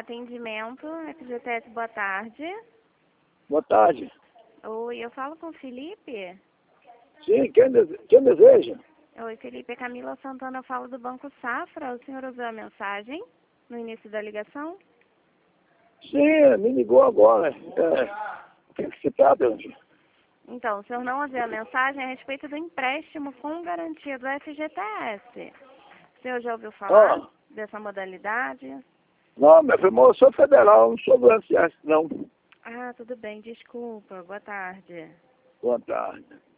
atendimento, FGTS, boa tarde. Boa tarde. Oi, eu falo com o Felipe? Sim, quem deseja? Oi, Felipe, é Camila Santana, eu falo do Banco Safra. O senhor ouviu a mensagem no início da ligação? Sim, me ligou agora. O que se trata? Então, o senhor não ouviu a mensagem a respeito do empréstimo com garantia do FGTS. O senhor já ouviu falar dessa modalidade? Não, meu filho, eu sou federal, não sou do FGTS, não. Ah, tudo bem, desculpa. Boa tarde. Boa tarde.